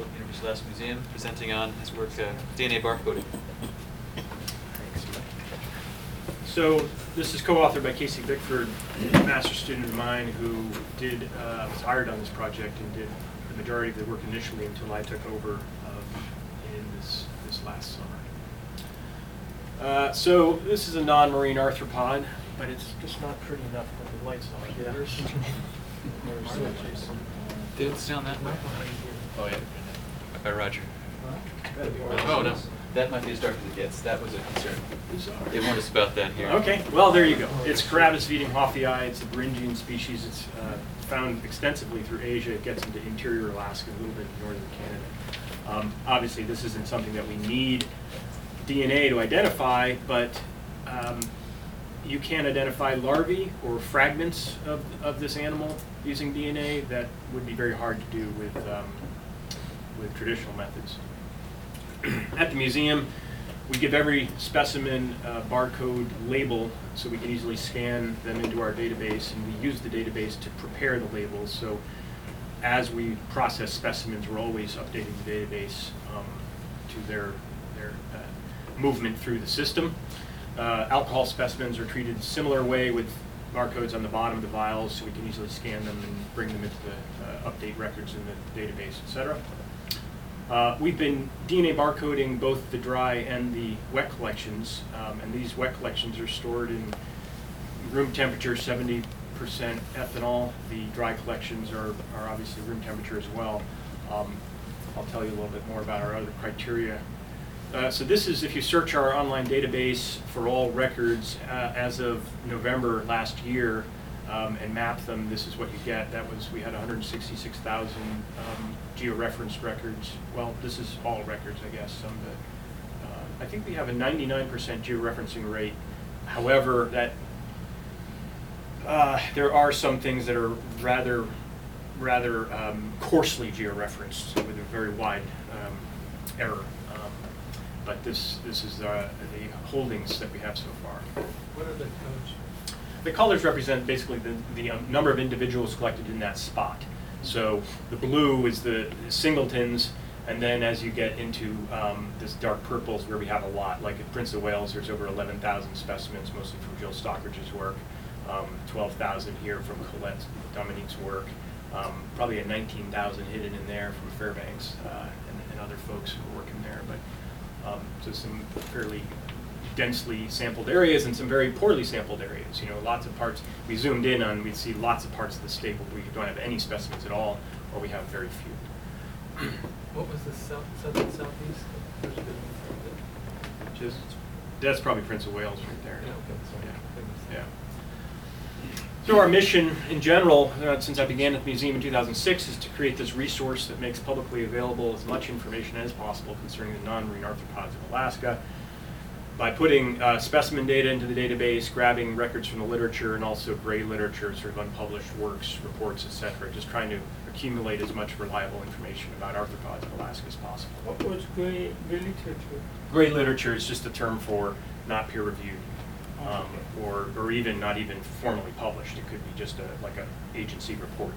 University of Alaska Museum, presenting on his work, DNA barcoding. So this is co-authored by Casey Bickford, a master's student of mine who was hired on this project and did the majority of the work initially until I took over in this last summer. So this is a non-marine arthropod, but it's just not pretty enough with the lights on. Yeah. Did it sound that way? Oh yeah. By Roger. Oh no, that might be as dark as it gets. That was a concern. They warned us about that here. Okay, well there you go. It's Carabus feeding hoffii. It's a Beringian species. It's found extensively through Asia. It gets into interior Alaska, a little bit in northern Canada. Obviously this isn't something that we need DNA to identify, but you can identify larvae or fragments of this animal using DNA. That would be very hard to do with traditional methods. At the museum, we give every specimen a barcode label so we can easily scan them into our database, and we use the database to prepare the labels. So as we process specimens, we're always updating the database to their movement through the system. Alcohol specimens are treated a similar way with barcodes on the bottom of the vials, so we can easily scan them and bring them into the update records in the database, etc. We've been DNA barcoding both the dry and the wet collections, and these wet collections are stored in room temperature, 70% ethanol. The dry collections are obviously room temperature as well. I'll tell you a little bit more about our other criteria. So this is, if you search our online database for all records as of November last year and map them, this is what you get. We had 166,000 georeferenced records. Well, this is all records, I guess. I think we have a 99% georeferencing rate. However, there are some things that are rather coarsely georeferenced with a very wide error. But this is the holdings that we have so far. What are the colors? The colors represent basically the number of individuals collected in that spot. So the blue is the singletons, and then as you get into this dark purples where we have a lot, like at Prince of Wales, there's over 11,000 specimens, mostly from Jill Stockridge's work, 12,000 here from Colette Dominique's work, probably a 19,000 hidden in there from Fairbanks and other folks who are working there. But so some fairly densely sampled areas and some very poorly sampled areas. You know, lots of parts. We zoomed in on, we'd see lots of parts of the state where we don't have any specimens at all, or we have very few. What was the southern southeast? Just that's probably Prince of Wales right there. Yeah, okay, sorry. Yeah. So our mission in general, since I began at the museum in 2006, is to create this resource that makes publicly available as much information as possible concerning the non-marine arthropods of Alaska by putting specimen data into the database, grabbing records from the literature, and also gray literature, sort of unpublished works, reports, etc., just trying to accumulate as much reliable information about arthropods of Alaska as possible. What was gray literature? Gray literature is just a term for not peer-reviewed. Or even not even formally published. It could be just like an agency report.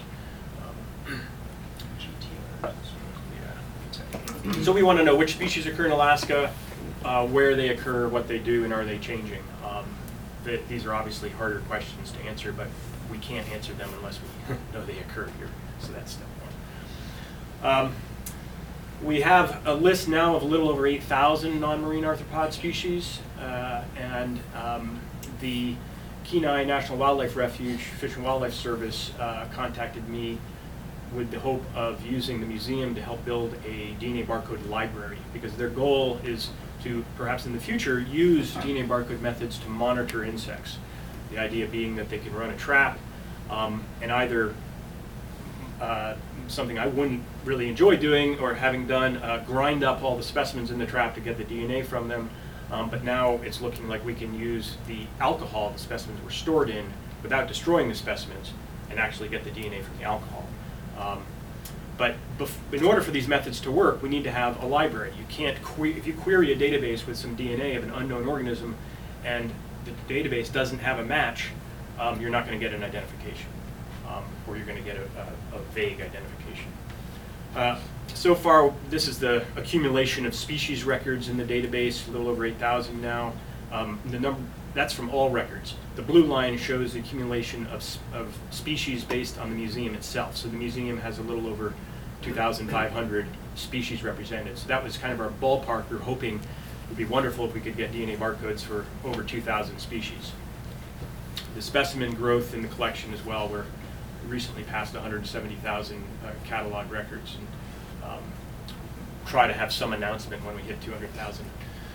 So we want to know which species occur in Alaska, where they occur, what they do, and are they changing. These are obviously harder questions to answer, but we can't answer them unless we know they occur here. So that's step one. We have a list now of a little over 8,000 non-marine arthropod species, and the Kenai National Wildlife Refuge, Fish and Wildlife Service contacted me with the hope of using the museum to help build a DNA barcode library, because their goal is to, perhaps in the future, use DNA barcode methods to monitor insects. The idea being that they can run a trap and either something I wouldn't really enjoy doing or having done, grind up all the specimens in the trap to get the DNA from them. But now it's looking like we can use the alcohol the specimens were stored in without destroying the specimens and actually get the DNA from the alcohol. But in order for these methods to work, we need to have a library. You can't if you query a database with some DNA of an unknown organism and the database doesn't have a match, you're not going to get an identification, or you're going to get a vague identification. So far, this is the accumulation of species records in the database, a little over 8,000 now. The number, that's from all records. The blue line shows the accumulation of species based on the museum itself. So the museum has a little over 2,500 species represented. So that was kind of our ballpark. We were hoping it would be wonderful if we could get DNA barcodes for over 2,000 species. The specimen growth in the collection as well, we're recently passed 170,000 catalog records, and try to have some announcement when we hit 200,000.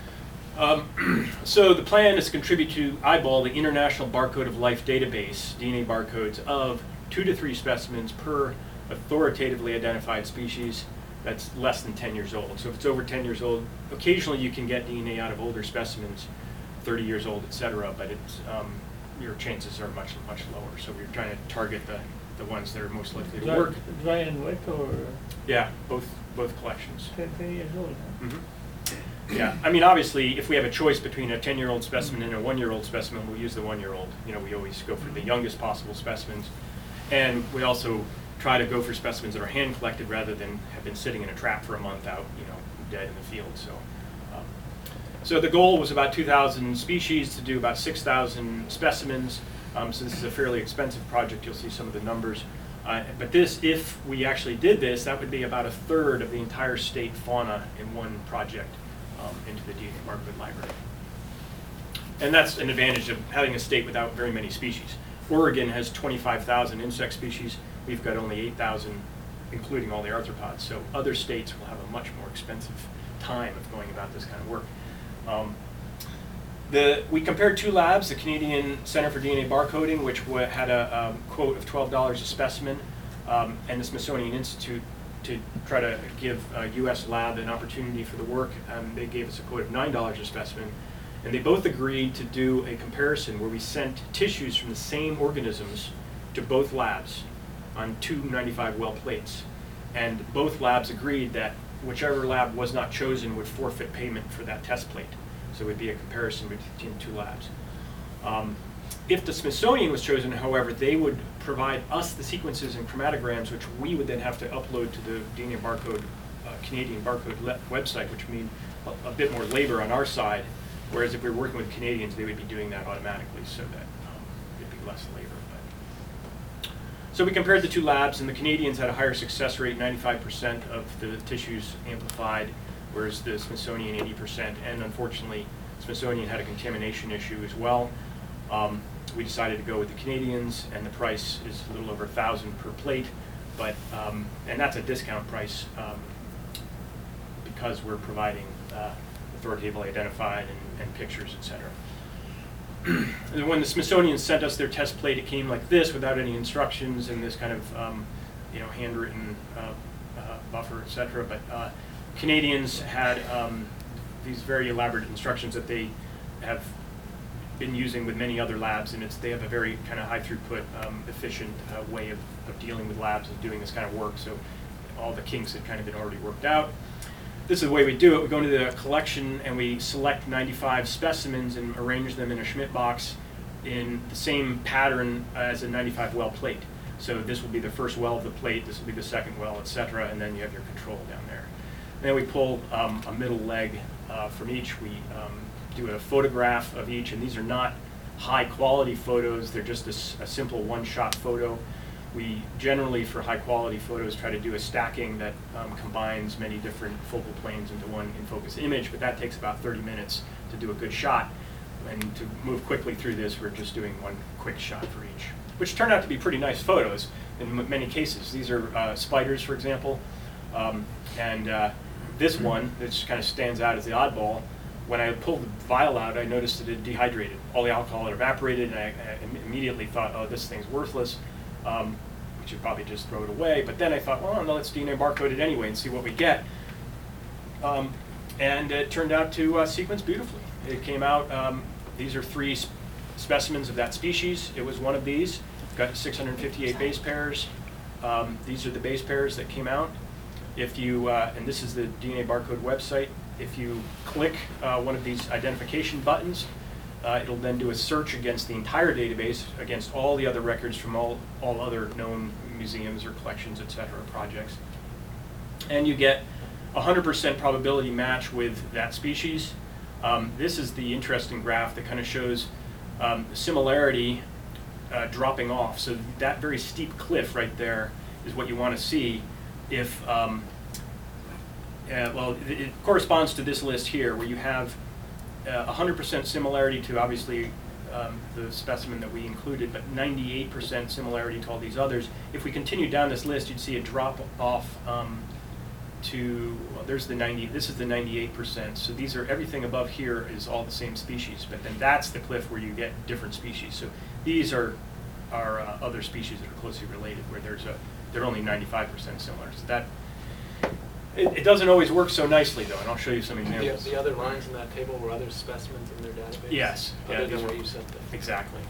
So the plan is to contribute to EyeBall, the International Barcode of Life database, DNA barcodes of 2 to 3 specimens per authoritatively identified species that's less than 10 years old. So if it's over 10 years old, occasionally you can get DNA out of older specimens, 30 years old, et cetera, but it's, your chances are much, much lower. So we're trying to target the ones that are most likely to work. Dry and wet, or Yeah, both collections. 10 years old, huh? Mm-hmm. Yeah, I mean, obviously, if we have a choice between a 10-year-old specimen and a 1-year-old specimen, we'll use the 1-year-old. You know, we always go for the youngest possible specimens. And we also try to go for specimens that are hand collected rather than have been sitting in a trap for a month out, you know, dead in the field. So the goal was about 2,000 species to do about 6,000 specimens. So this is a fairly expensive project. You'll see some of the numbers. But this, if we actually did this, that would be about 1/3 of the entire state fauna in one project into the DNA barcode library. And that's an advantage of having a state without very many species. Oregon has 25,000 insect species. We've got only 8,000, including all the arthropods. So other states will have a much more expensive time of going about this kind of work. We compared 2 labs, the Canadian Center for DNA Barcoding, which had a quote of $12 a specimen, and the Smithsonian Institute to try to give a US lab an opportunity for the work. They gave us a quote of $9 a specimen, and they both agreed to do a comparison where we sent tissues from the same organisms to both labs on 2 95 well plates. And both labs agreed that whichever lab was not chosen would forfeit payment for that test plate. So it would be a comparison between 2 labs. If the Smithsonian was chosen, however, they would provide us the sequences and chromatograms, which we would then have to upload to the DNA barcode, Canadian barcode website, which would mean a bit more labor on our side, whereas if we were working with Canadians, they would be doing that automatically, so that it'd be less labor. So we compared the 2 labs, and the Canadians had a higher success rate, 95% of the tissues amplified, whereas the Smithsonian 80%. And unfortunately, Smithsonian had a contamination issue as well. We decided to go with the Canadians, and the price is a little over $1,000 per plate, but and that's a discount price because we're providing authoritatively identified and pictures, etc. And when the Smithsonian sent us their test plate, it came like this without any instructions and this kind of you know, handwritten buffer, etc. But Canadians had these very elaborate instructions that they have been using with many other labs, and they have a very kind of high throughput, efficient way of dealing with labs and doing this kind of work. So all the kinks had kind of been already worked out. This is the way we do it. We go into the collection and we select 95 specimens and arrange them in a Schmidt box in the same pattern as a 95 well plate. So this will be the first well of the plate, this will be the second well, etc., and then you have your control down there. And then we pull a middle leg from each. We do a photograph of each, and these are not high quality photos, they're just a simple one-shot photo. We generally, for high quality photos, try to do a stacking that combines many different focal planes into one in-focus image, but that takes about 30 minutes to do a good shot. And to move quickly through this, we're just doing one quick shot for each, which turned out to be pretty nice photos in many cases. These are spiders, for example, and this one, which kind of stands out as the oddball, when I pulled the vial out, I noticed that it dehydrated. All the alcohol had evaporated, and I immediately thought, oh, this thing's worthless. We should probably just throw it away. But then I thought, well, no, let's DNA barcode it anyway and see what we get. And it turned out to sequence beautifully. It came out, these are 3 specimens of that species. It was one of these. Got 658 base pairs. These are the base pairs that came out. If you, and this is the DNA barcode website, if you click one of these identification buttons, it'll then do a search against the entire database, against all the other records from all other known museums or collections, etc., projects. and you get 100% probability match with that species. This is the interesting graph that kind of shows similarity dropping off. So that very steep cliff right there is what you want to see if, well, it corresponds to this list here where you have 100% similarity to obviously the specimen that we included, but 98% similarity to all these others. If we continue down this list, you'd see a drop off to, well, there's the 90, this is the 98%. So these are, everything above here is all the same species, but then that's the cliff where you get different species. So these are other species that are closely related where they're only 95% similar. So that, it doesn't always work so nicely though, and I'll show you some examples. The other lines in that table were other specimens in their database? Yes. Other Yeah, than these what were- you sent them? Exactly,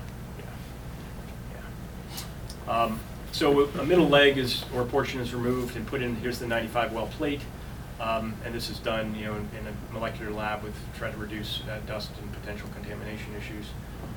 yeah. So a middle leg or portion is removed and put in, here's the 95 well plate. And this is done, in a molecular lab with trying to reduce dust and potential contamination issues.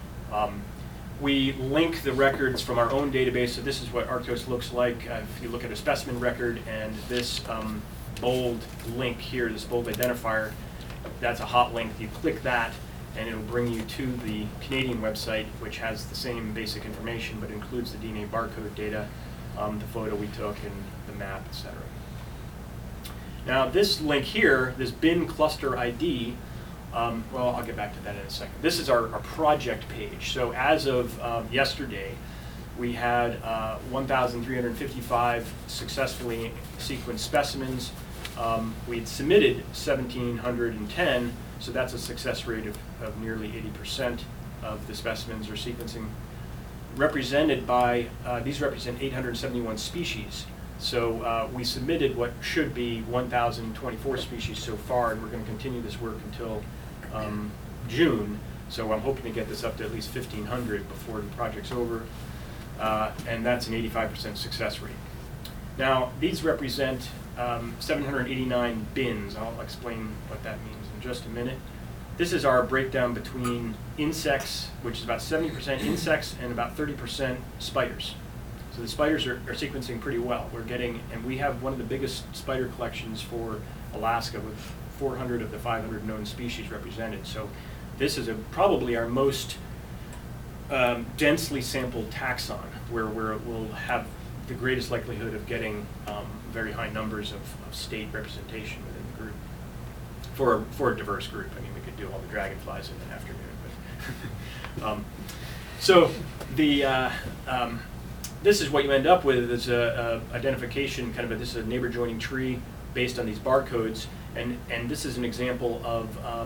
We link the records from our own database, so this is what Arctos looks like. If you look at a specimen record and this bold link here, this bold identifier, that's a hot link. You click that and it'll bring you to the Canadian website, which has the same basic information but includes the DNA barcode data, the photo we took and the map, etc. Now this link here, this bin cluster ID, well, I'll get back to that in a second. This is our project page. So as of yesterday, we had 1,355 successfully sequenced specimens. We had submitted 1,710, so that's a success rate of nearly 80% of the specimens are sequencing. Represented by, these represent 871 species. So we submitted what should be 1,024 species so far, and we're going to continue this work until June. So I'm hoping to get this up to at least 1,500 before the project's over, and that's an 85% success rate. Now, these represent 789 bins. I'll explain what that means in just a minute. This is our breakdown between insects, which is about 70% insects and about 30% spiders. So the spiders are sequencing pretty well. We're getting, and we have one of the biggest spider collections for Alaska with 400 of the 500 known species represented. So this is probably our most densely sampled taxon, where we'll have the greatest likelihood of getting very high numbers of state representation within the group. For a diverse group. I mean, we could do all the dragonflies in an afternoon. But so the this is what you end up with is a identification, kind of this is a neighbor joining tree based on these barcodes, and this is an example of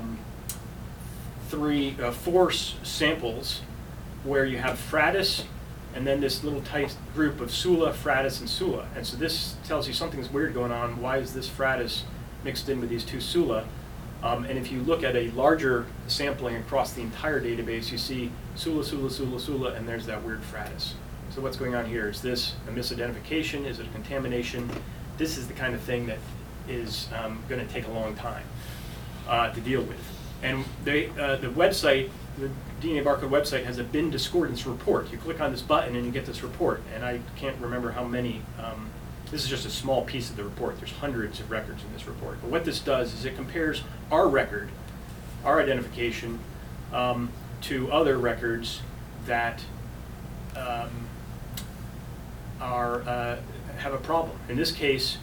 four samples where you have Fratis and then this little tight group of Sula, Fratis, and Sula. And so this tells you something's weird going on. Why is this Fratis mixed in with these two Sula? And if you look at a larger sampling across the entire database, you see Sula, Sula, Sula, Sula, and there's that weird Fratis. So what's going on here? Is this a misidentification? Is it a contamination? This is the kind of thing that is going to take a long time to deal with. And the website, the DNA Barcode website, has a bin discordance report. You click on this button and you get this report. And I can't remember how many. This is just a small piece of the report. There's hundreds of records in this report. But what this does is it compares our record, our identification, to other records that have a problem. In this case,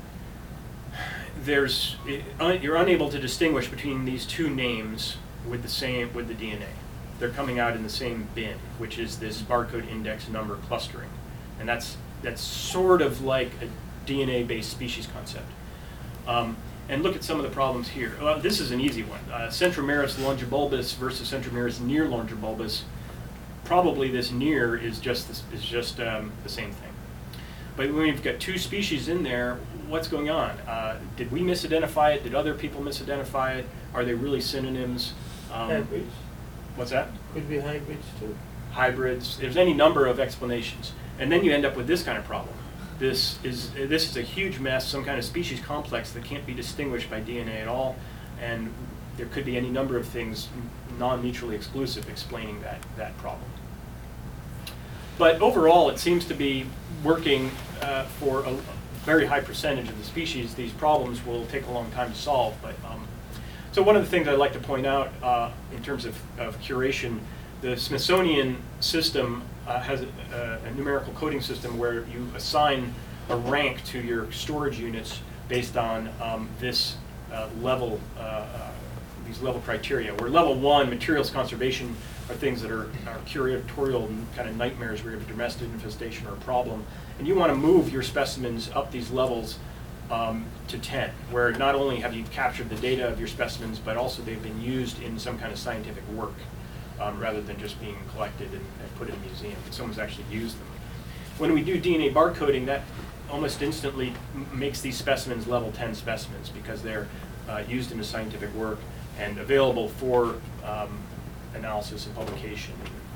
you're unable to distinguish between these two names with the DNA. They're coming out in the same bin, which is this barcode index number clustering, and that's sort of like a DNA-based species concept. And look at some of the problems here. This is an easy one. Centromerus longibulbus versus Centromerus near longibulbus. Probably this near is just the same thing. But when we've got two species in there, what's going on? Did we misidentify it? Did other people misidentify it? Are they really synonyms? Hybrids. What's that? Could be hybrids too. Hybrids. There's any number of explanations. And then you end up with this kind of problem. This is a huge mess, some kind of species complex that can't be distinguished by DNA at all, and there could be any number of things non-mutually exclusive explaining that problem. But overall, it seems to be working for very high percentage of the species, these problems will take a long time to solve. But so one of the things I'd like to point out in terms of curation, the Smithsonian system has a numerical coding system where you assign a rank to your storage units based on this these level criteria. Where level 1, materials conservation, are things that are curatorial kind of nightmares where you have a domestic infestation or a problem. And you want to move your specimens up these levels to 10, where not only have you captured the data of your specimens, but also they've been used in some kind of scientific work rather than just being collected and put in a museum. Someone's actually used them. When we do DNA barcoding, that almost instantly makes these specimens level 10 specimens because they're used in a scientific work and available for analysis and publication,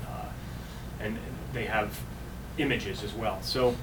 and they have images as well. So,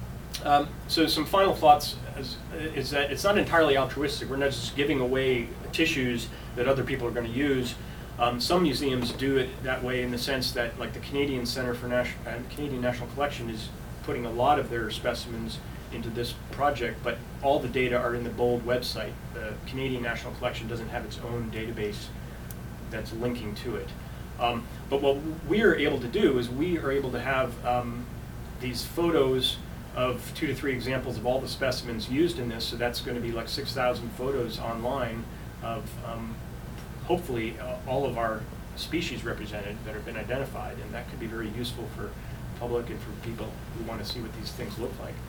so some final thoughts is that it's not entirely altruistic. We're not just giving away tissues that other people are going to use. Some museums do it that way in the sense that, like the Canadian Centre for Canadian National Collection is putting a lot of their specimens into this project, but all the data are in the BOLD website. The Canadian National Collection doesn't have its own database that's linking to it. But what we are able to do is we are able to have these photos of 2 to 3 examples of all the specimens used in this, so that's going to be like 6,000 photos online of hopefully all of our species represented that have been identified, and that could be very useful for the public and for people who want to see what these things look like.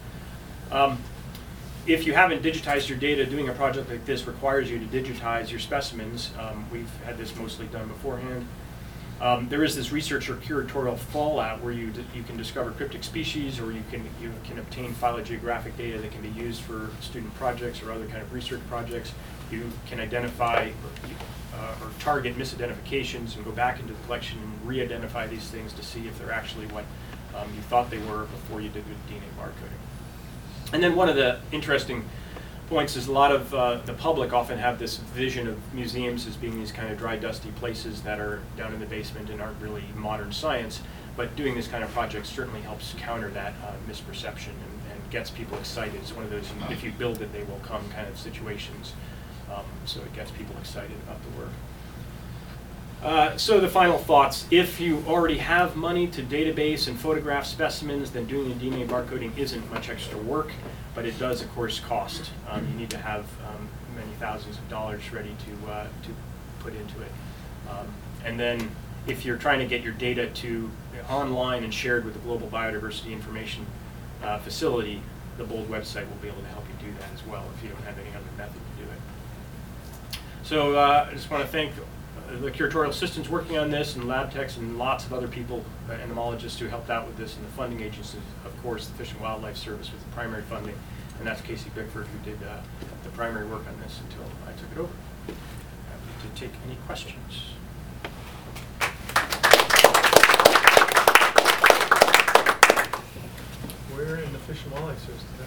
If you haven't digitized your data, doing a project like this requires you to digitize your specimens. We've had this mostly done beforehand. There is this research or curatorial fallout where you can discover cryptic species, or you can obtain phylogeographic data that can be used for student projects or other kind of research projects. You can identify or target misidentifications and go back into the collection and re-identify these things to see if they're actually what you thought they were before you did the DNA barcoding. And then one of the interesting points is a lot of the public often have this vision of museums as being these kind of dry, dusty places that are down in the basement and aren't really modern science. But doing this kind of project certainly helps counter that misperception and gets people excited. It's one of those, if you build it, they will come kind of situations. So it gets people excited about the work. So the final thoughts: if you already have money to database and photograph specimens, then doing the DNA barcoding isn't much extra work, but it does, of course, cost. You need to have many thousands of dollars ready to put into it. And then if you're trying to get your data to online and shared with the Global Biodiversity Information Facility, the BOLD website will be able to help you do that as well if you don't have any other method to do it. So I just want to thank the curatorial assistants working on this, and lab techs, and lots of other people, entomologists who helped out with this, and the funding agencies, of course, the Fish and Wildlife Service with the primary funding, and that's Casey Bickford who did the primary work on this until I took it over. Happy to take any questions. Where in the Fish and Wildlife Service did that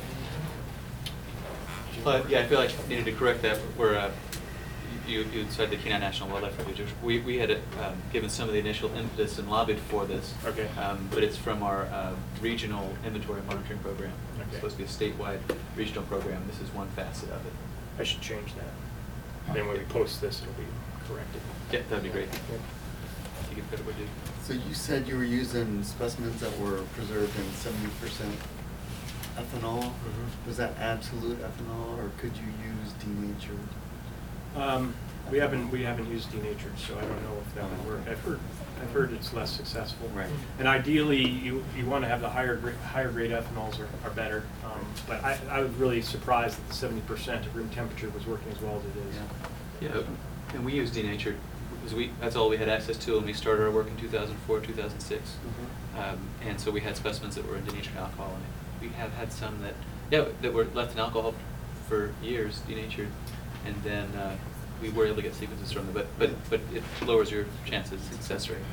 Yeah, I feel like I needed to correct that. Where you said the Kenai National Wildlife Refuge. We had given some of the initial impetus and lobbied for this. Okay. But it's from our regional inventory monitoring program. Okay. It's supposed to be a statewide regional program. This is one facet of it. I should change that. Then when we post this, it'll be corrected. Yeah, that'd be great. I think it better would do. So you said you were using specimens that were preserved in 70% ethanol. Mhm. Was that absolute ethanol, or could you use denatured? We haven't used denatured, so I don't know if that would work. I've heard it's less successful. Right. And ideally, you want to have the higher grade ethanols are better. But I was really surprised that the 70% of room temperature was working as well as it is. Yeah, and we used denatured because that's all we had access to when we started our work in 2004, 2006. And so we had specimens that were in denatured alcohol, and we have had some that were left in alcohol for years, denatured, and then we were able to get sequences from them, but it lowers your chances of success rate.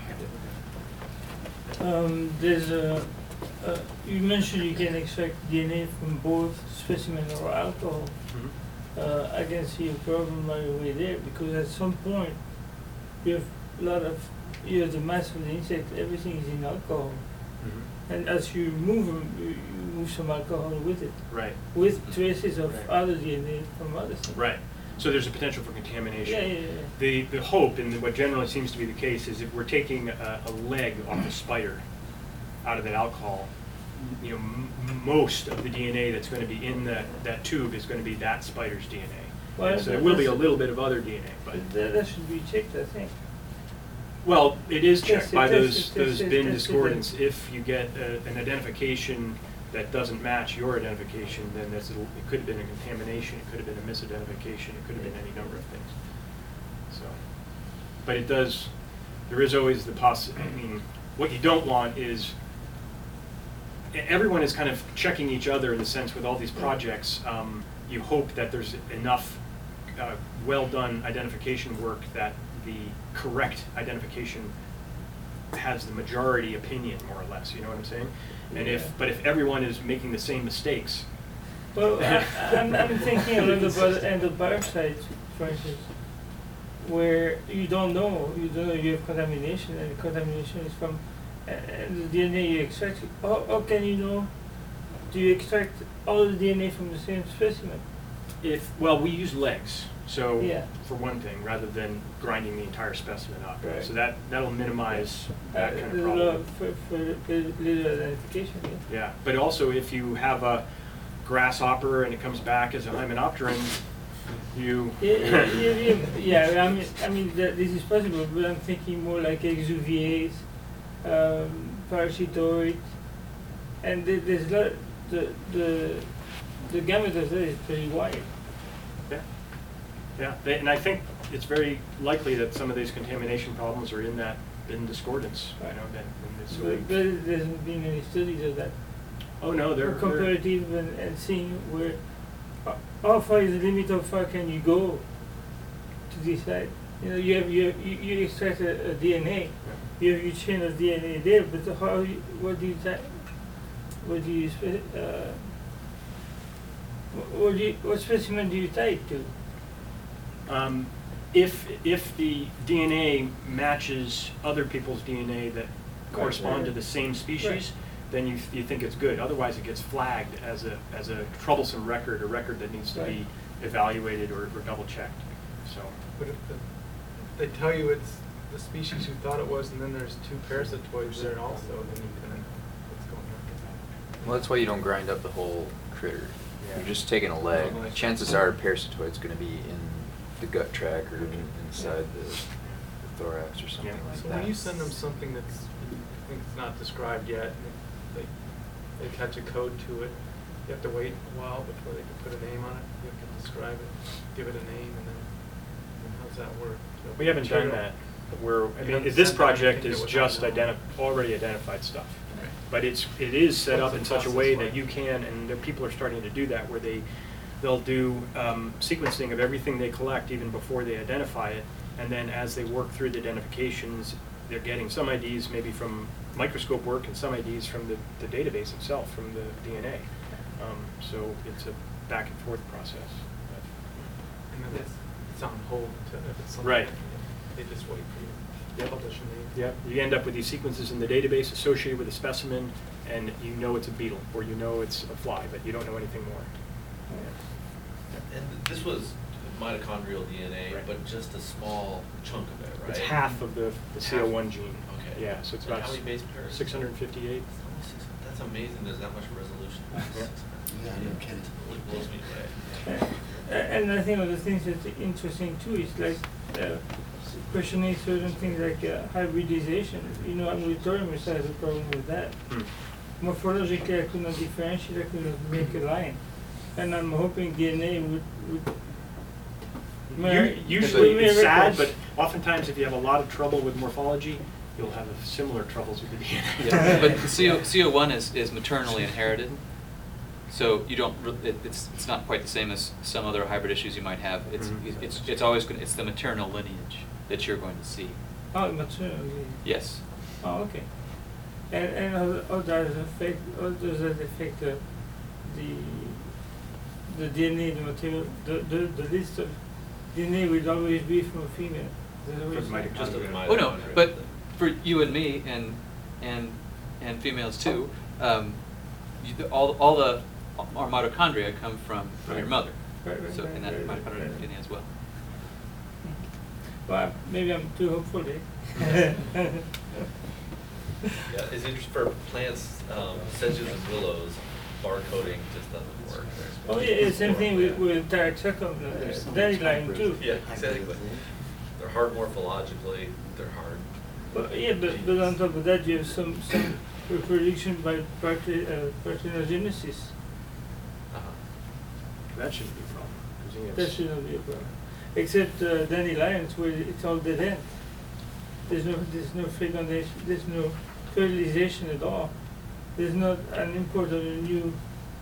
There's you mentioned you can extract DNA from both specimen or alcohol. Mhm. I can see a problem right away there, because at some point you have the mass of the insect, everything is in alcohol. And as you remove them, you move some alcohol with it, Right, with traces of Right. other DNA from other things. right. So there's a potential for contamination. Yeah. The hope, and what generally seems to be the case, is if we're taking a leg off a spider out of that alcohol, you know, most of the DNA that's going to be in that tube is going to be that spider's DNA. Well, And so there will be a that's- little bit of other DNA, but, That should be checked, I think. well, it is checked Tested, by tested, those tested, bin tested. discordants. If you get an identification that doesn't match your identification, then it could have been a contamination, it could have been a misidentification, it could have been any number of things. So, but there is always the I mean, what you don't want is, everyone is kind of checking each other in the sense with all these projects. You hope that there's enough well-done identification work that the correct identification has the majority opinion, more or less, you know what I'm saying? And Yeah. but if everyone is making the same mistakes, Well, I'm thinking a little about endoparasites, for instance, where you don't know you have contamination, and the contamination is from the DNA you extract. How can you know? Do you extract all the DNA from the same specimen? well, we use legs, so Yeah. for one thing, rather than grinding the entire specimen up. Right. So that'll minimize that kind of There's a problem. lot for little identification. Yeah. Yeah, but also if you have a grasshopper and it comes back as a hymenopteron, you. Yeah. I mean this is possible, but I'm thinking more like exuviates, parasitoids, and there's a lot. The gamut of that is pretty wide. Yeah, and I think it's very likely that some of these contamination problems are in that bin discordance, you know, so But there hasn't been any studies of that. oh no, they're Comparative and seeing where, how far is the limit of how can you go to decide? You know, you extract a DNA, you have your chain of DNA there, but what specimen do you tie it to? If the DNA matches other people's DNA that correspond to the same species, then you think it's good. Otherwise, it gets flagged as a troublesome record, a record that needs to be evaluated or double checked. So. But if they tell you it's the species you thought it was, and then there's two parasitoids there also, then you kind of know what's going on. Well, that's why you don't grind up the whole critter. Yeah. You're just taking a leg. Oh, I see. Chances are parasitoid's going to be in the gut tract or inside the thorax or something Yeah. like So that. when you send them something that's, I think it's not described yet, and they attach a code to it, you have to wait a while before they can put a name on it. You have to describe it, give it a name, and then how's that work? So We haven't done material- that. You haven't This sent out project anything is that would just have known. already identified stuff. Right. But it is set up What's in the such a process way like? that you can, and people are starting to do that, where they'll do sequencing of everything they collect even before they identify it, and then as they work through the identifications, they're getting some IDs maybe from microscope work and some IDs from the database itself, from the DNA. So it's a back and forth process. And then it's on hold until if it's something. Right. They just wait for you to Yep. publish a name. Yep, you end up with these sequences in the database associated with a specimen, and you know it's a beetle, or you know it's a fly, but you don't know anything more. And this was mitochondrial DNA, Right. but just a small chunk of it, right? It's half of the CO1 gene. Okay. Yeah, so it's And about how many base pairs? 658. That's amazing, there's that much resolution. Yeah. Yeah, no kidding. It blows me away. And I think one of the things that's interesting too is like questioning certain things like hybridization. You know, Amyloidomus has a problem with that. Morphologically, I could not differentiate, I could not make a line. And I'm hoping DNA would Usually would it's sad, miracles. but oftentimes if you have a lot of trouble with morphology, you'll have similar troubles with the DNA. Yeah, but CO1 is maternally inherited, so you don't. It's not quite the same as some other hybrid issues you might have. Mhm. It's always going. It's the maternal lineage that you're going to see. Oh, material. Yes. Oh, okay. And how does that affect the DNA, the material, the list of DNA will always be from a female? Is that what For you're the saying? Just a mitochondria. Oh no, mitochondria. but for you and me and and females too, all the our mitochondria come from your Right. mother. Right, right, So right, in that right, right, mitochondrial right. DNA as well. Well, maybe I'm too hopeful, eh? Yeah, it's interesting for plants, sedges and willows, barcoding just doesn't work. Oh, yeah, it's same thing with Taraxacum, There's so much dandelion hybrids. too. Yeah, exactly. They're hard morphologically, they're hard. But yeah, but on top of that, you have some reproduction by parthenogenesis. Uh-huh. That shouldn't be a problem. 'cause you have That should not be a problem. Except dandelions where it's all dead end. There's no fecundation, there's no fertilization at all. There's not an import of a new,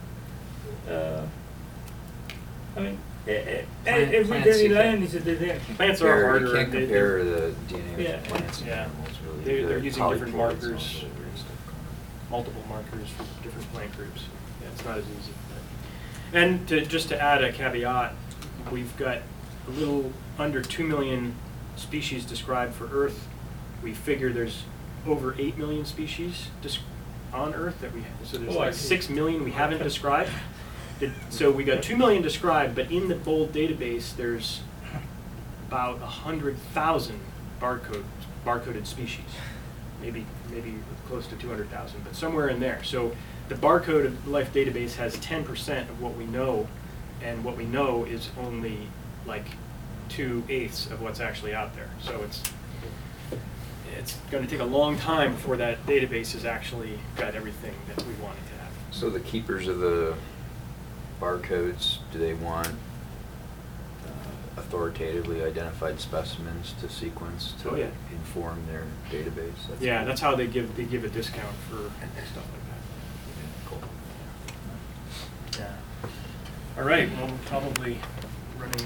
I mean, every plants you dandelion can- is a dead end. Plants are Compare- harder. You can't they- compare the DNA Yeah. of plants and Yeah. animals really. They're The using different polyploids and all markers. that weird stuff. Multiple markers for different plant groups. Yeah, it's not as easy. And just to add a caveat, we've got a little under 2 million species described for Earth. We figure there's over 8 million species on Earth that so there's Oh, I like see. 6 million we haven't described. So we got 2 million described, but in the BOLD database, there's about 100,000 barcoded species. Maybe close to 200,000, but somewhere in there. So the Barcode of Life database has 10% of what we know, and what we know is only like 2/8 of what's actually out there. So it's going to take a long time before that database has actually got everything that we want it to have. So the keepers of the barcodes, do they want authoritatively identified specimens to sequence to Oh, yeah. inform their database? Yeah, cool. that's how they give a discount for stuff like that. Cool. Yeah. All right, well, we'll probably